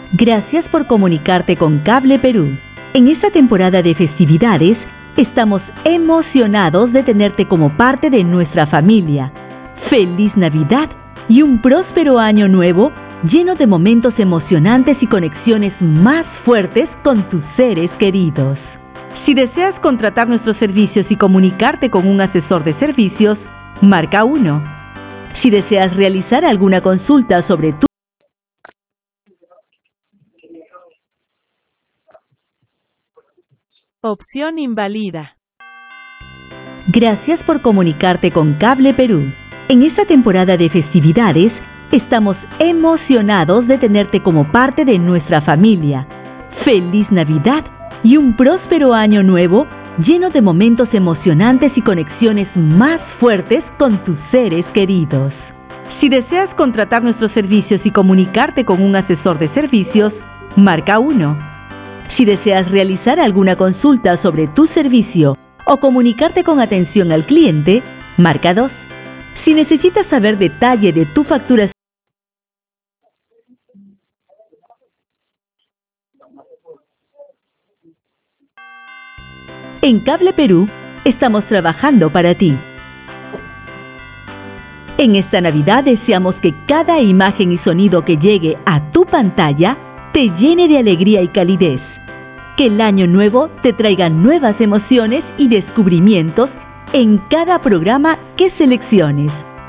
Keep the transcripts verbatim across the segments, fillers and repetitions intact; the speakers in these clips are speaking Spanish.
Gracias por comunicarte con Cable Perú. En esta temporada de festividades, estamos emocionados de tenerte como parte de nuestra familia. ¡Feliz Navidad y un próspero año nuevo lleno de momentos emocionantes y conexiones más fuertes con tus seres queridos! Si deseas contratar nuestros servicios y comunicarte con un asesor de servicios, marca uno. Si deseas realizar alguna consulta sobre tu opción invalida. Gracias por comunicarte con Cable Perú. En esta temporada de festividades, estamos emocionados de tenerte como parte de nuestra familia. ¡Feliz Navidad y un próspero año nuevo lleno de momentos emocionantes y conexiones más fuertes con tus seres queridos! Si deseas contratar nuestros servicios y comunicarte con un asesor de servicios, marca uno. Si deseas realizar alguna consulta sobre tu servicio o comunicarte con atención al cliente, marca dos. Si necesitas saber detalle de tu facturación, en Cable Perú estamos trabajando para ti. En esta Navidad deseamos que cada imagen y sonido que llegue a tu pantalla te llene de alegría y calidez. Que el año nuevo te traiga nuevas emociones y descubrimientos en cada programa que selecciones.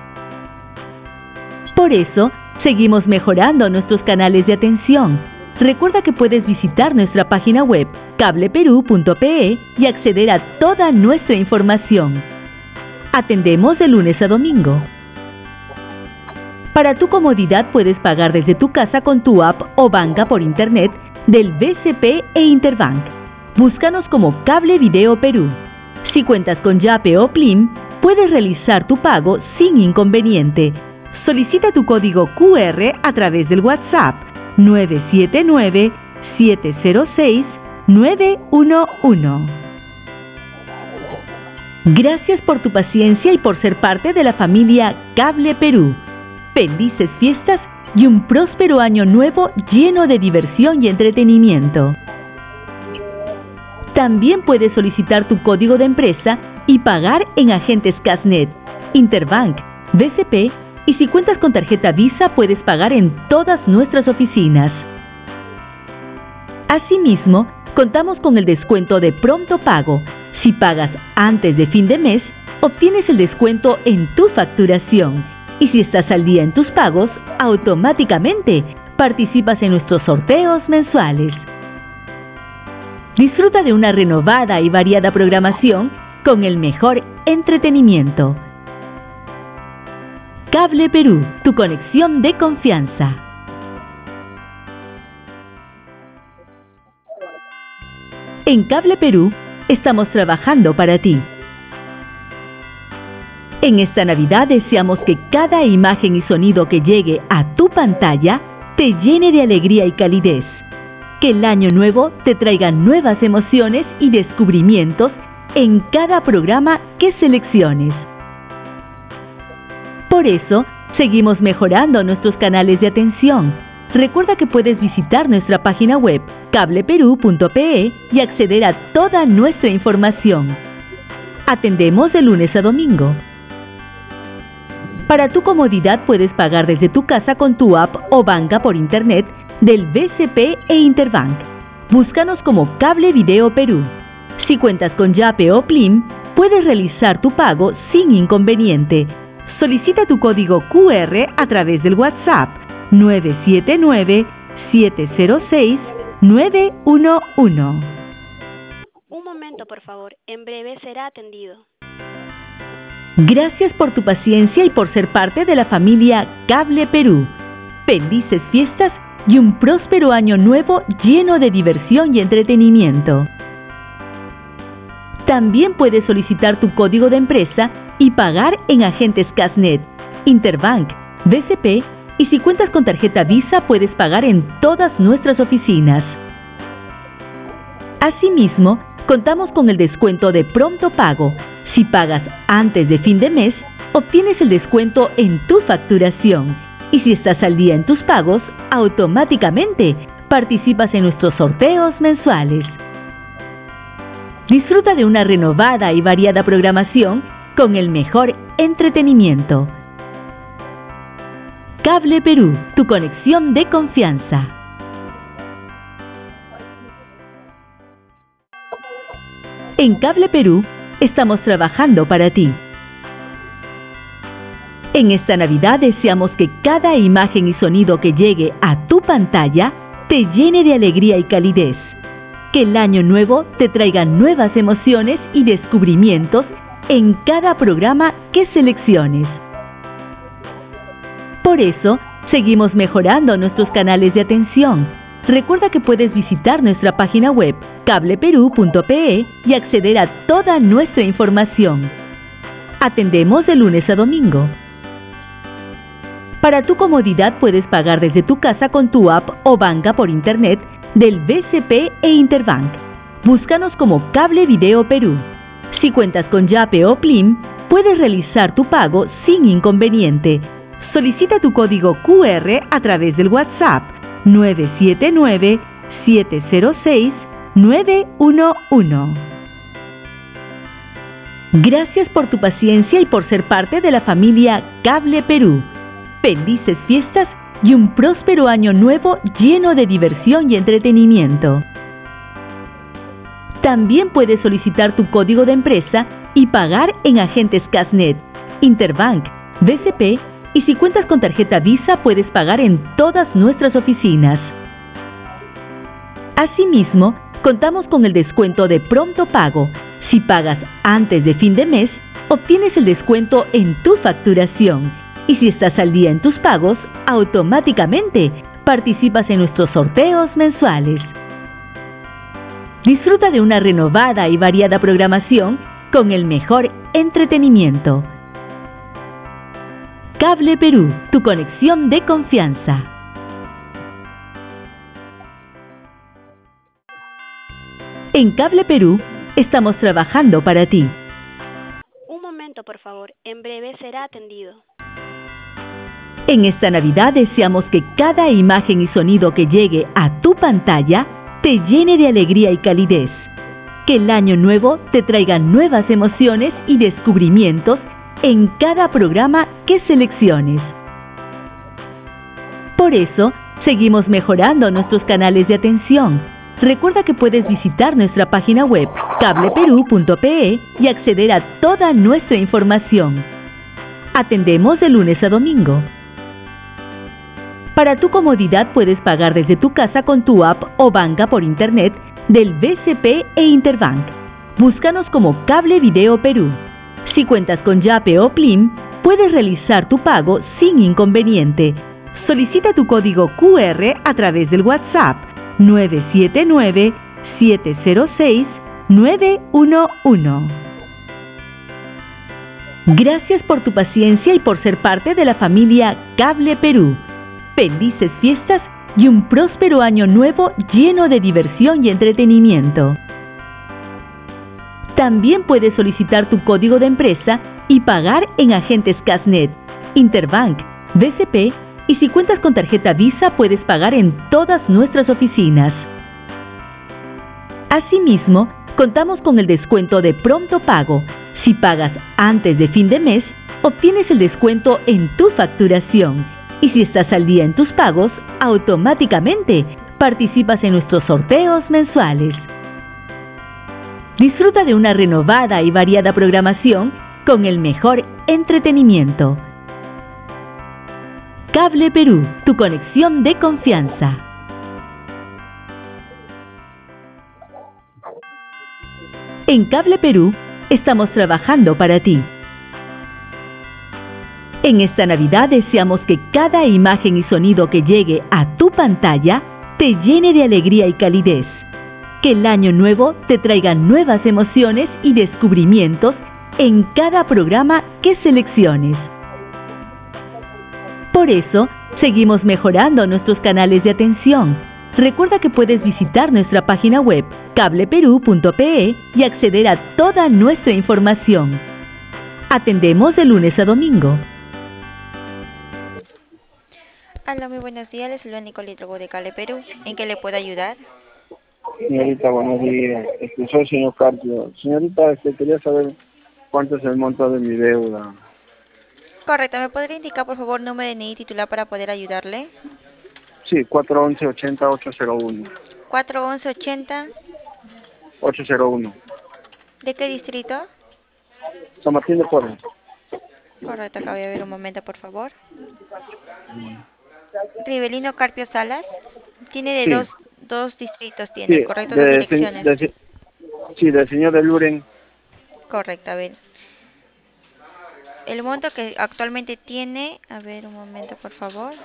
Por eso, seguimos mejorando nuestros canales de atención. Recuerda que puedes visitar nuestra página web cable perú punto pe y acceder a toda nuestra información. Atendemos de lunes a domingo. Para tu comodidad puedes pagar desde tu casa con tu app o banca por internet del B C P e Interbank. Búscanos como Cable Video Perú. Si cuentas con Yape o Plim, puedes realizar tu pago sin inconveniente. Solicita tu código Q R a través del WhatsApp nueve siete nueve, siete cero seis, nueve uno uno. Gracias por tu paciencia y por ser parte de la familia Cable Perú. Felices fiestas y un próspero año nuevo lleno de diversión y entretenimiento. También puedes solicitar tu código de empresa y pagar en agentes Casnet, Interbank, B C P y si cuentas con tarjeta Visa puedes pagar en todas nuestras oficinas. Asimismo, contamos con el descuento de pronto pago. Si pagas antes de fin de mes, obtienes el descuento en tu facturación. Y si estás al día en tus pagos, automáticamente participas en nuestros sorteos mensuales. Disfruta de una renovada y variada programación con el mejor entretenimiento. Cable Perú, tu conexión de confianza. En Cable Perú estamos trabajando para ti. En esta Navidad deseamos que cada imagen y sonido que llegue a tu pantalla te llene de alegría y calidez. Que el año nuevo te traiga nuevas emociones y descubrimientos en cada programa que selecciones. Por eso, seguimos mejorando nuestros canales de atención. Recuerda que puedes visitar nuestra página web cable perú punto pe y acceder a toda nuestra información. Atendemos de lunes a domingo. Para tu comodidad puedes pagar desde tu casa con tu app o banca por internet del B C P e Interbank. Búscanos como Cable Video Perú. Si cuentas con Yape o Plim, puedes realizar tu pago sin inconveniente. Solicita tu código Q R a través del WhatsApp nueve siete nueve, siete cero seis, nueve uno uno. Un momento, por favor. En breve será atendido. Gracias por tu paciencia y por ser parte de la familia Cable Perú. Felices fiestas y un próspero año nuevo lleno de diversión y entretenimiento. También puedes solicitar tu código de empresa y pagar en agentes Casnet, Interbank, B C P y si cuentas con tarjeta Visa puedes pagar en todas nuestras oficinas. Asimismo, contamos con el descuento de pronto pago. Si pagas antes de fin de mes, obtienes el descuento en tu facturación. Y si estás al día en tus pagos, automáticamente participas en nuestros sorteos mensuales. Disfruta de una renovada y variada programación con el mejor entretenimiento. Cable Perú, tu conexión de confianza. En Cable Perú estamos trabajando para ti. En esta Navidad deseamos que cada imagen y sonido que llegue a tu pantalla te llene de alegría y calidez. Que el año nuevo te traiga nuevas emociones y descubrimientos en cada programa que selecciones. Por eso, seguimos mejorando nuestros canales de atención. Recuerda que puedes visitar nuestra página web cable perú punto pe y acceder a toda nuestra información. Atendemos de lunes a domingo. Para tu comodidad puedes pagar desde tu casa con tu app o banca por internet del B C P e Interbank. Búscanos como Cable Video Perú. Si cuentas con Yape o Plim, puedes realizar tu pago sin inconveniente. Solicita tu código Q R a través del WhatsApp nueve siete nueve, siete cero seis, nueve uno uno. Gracias por tu paciencia y por ser parte de la familia Cable Perú. Felices fiestas y un próspero año nuevo lleno de diversión y entretenimiento. También puedes solicitar tu código de empresa y pagar en agentes Casnet, Interbank, B C P y si cuentas con tarjeta Visa puedes pagar en todas nuestras oficinas. Asimismo, contamos con el descuento de pronto pago. Si pagas antes de fin de mes, obtienes el descuento en tu facturación. Y si estás al día en tus pagos, automáticamente participas en nuestros sorteos mensuales. Disfruta de una renovada y variada programación con el mejor entretenimiento. Cable Perú, tu conexión de confianza. En Cable Perú estamos trabajando para ti. Un momento, por favor. En breve será atendido. En esta Navidad deseamos que cada imagen y sonido que llegue a tu pantalla te llene de alegría y calidez. Que el año nuevo te traiga nuevas emociones y descubrimientos en cada programa que selecciones. Por eso, seguimos mejorando nuestros canales de atención. Recuerda que puedes visitar nuestra página web cable perú punto pe y acceder a toda nuestra información. Atendemos de lunes a domingo. Para tu comodidad puedes pagar desde tu casa con tu app o banca por internet del B C P e Interbank. Búscanos como Cable Video Perú. Si cuentas con Yape o Plim, puedes realizar tu pago sin inconveniente. Solicita tu código Q R a través del WhatsApp nueve siete nueve, siete cero seis, nueve uno uno. Gracias por tu paciencia y por ser parte de la familia Cable Perú. Felices fiestas y un próspero año nuevo lleno de diversión y entretenimiento. También puedes solicitar tu código de empresa y pagar en agentes Casnet, Interbank, B C P y si cuentas con tarjeta Visa puedes pagar en todas nuestras oficinas. Asimismo, contamos con el descuento de pronto pago. Si pagas antes de fin de mes, obtienes el descuento en tu facturación. Y si estás al día en tus pagos, automáticamente participas en nuestros sorteos mensuales. Disfruta de una renovada y variada programación con el mejor entretenimiento. Cable Perú, tu conexión de confianza. En Cable Perú estamos trabajando para ti. En esta Navidad deseamos que cada imagen y sonido que llegue a tu pantalla te llene de alegría y calidez. Que el año nuevo te traiga nuevas emociones y descubrimientos en cada programa que selecciones. Por eso, seguimos mejorando nuestros canales de atención. Recuerda que puedes visitar nuestra página web cable perú punto pe y acceder a toda nuestra información. Atendemos de lunes a domingo. Hola, muy buenos días. Les saluda Nicole Drogo de Cable Perú. ¿En qué le puedo ayudar? Señorita, buenos días. Este, soy el señor Carpio. Señorita, este, quería saber cuánto es el monto de mi deuda. Correcto, ¿me podría indicar por favor nombre de N I titular para poder ayudarle? Sí, cuatro once ochenta ocho cero uno. cuatro once ochenta. ocho cero uno. ¿De qué distrito? San Martín de Porres. Correcto, acá voy a ver un momento por favor. Rivelino Carpio Salas. Tiene de Sí, dos, dos distritos, tiene, sí, correcto, dos de, se- direcciones. de, se- sí, del señor de Luren. Correcto, a ver. El monto que actualmente tiene, a ver un momento por favor,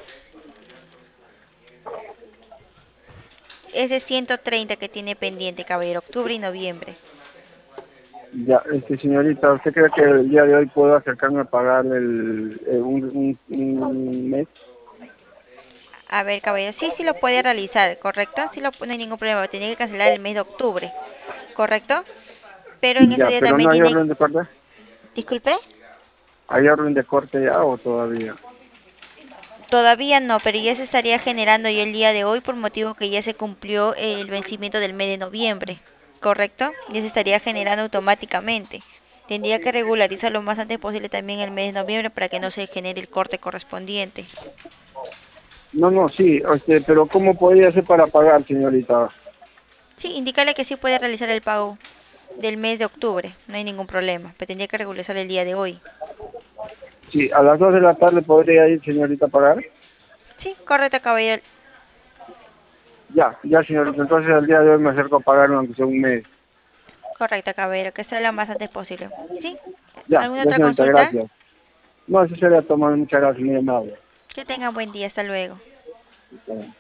es de ciento treinta que tiene pendiente, caballero, octubre y noviembre. Ya, este, señorita, ¿usted cree que el día de hoy puedo acercarme a pagar el, el- un, un, un mes? A ver, caballero, sí, sí lo puede realizar, ¿correcto? Sí, lo, no hay ningún problema, tiene que cancelar el mes de octubre, ¿correcto? Pero en ese Ya, día pero también no hay tiene, orden de corte. disculpe, ¿Hay orden de corte ya o todavía? todavía no, pero ya se estaría generando ya el día de hoy por motivo que ya se cumplió el vencimiento del mes de noviembre, ¿correcto? Ya se estaría generando automáticamente. Tendría que regularizar lo más antes posible también el mes de noviembre para que no se genere el corte correspondiente. No, no, sí, este, pero ¿cómo podría hacer para pagar, señorita? Sí, indícale que sí puede realizar el pago del mes de octubre, no hay ningún problema, pero tendría que regularizar el día de hoy. Sí, a las dos de la tarde podría ir, señorita, a pagar. Sí, correcto, caballero. Ya, ya, señorita, entonces el día de hoy me acerco a pagar aunque sea un mes. Correcto, caballero, que sea lo más antes posible. ¿Sí? Ya, ¿Alguna ya, otra señorita, consulta? gracias. No, eso sería tomar muchas gracias, muy amable. Que tengan buen día, hasta luego. Está bien.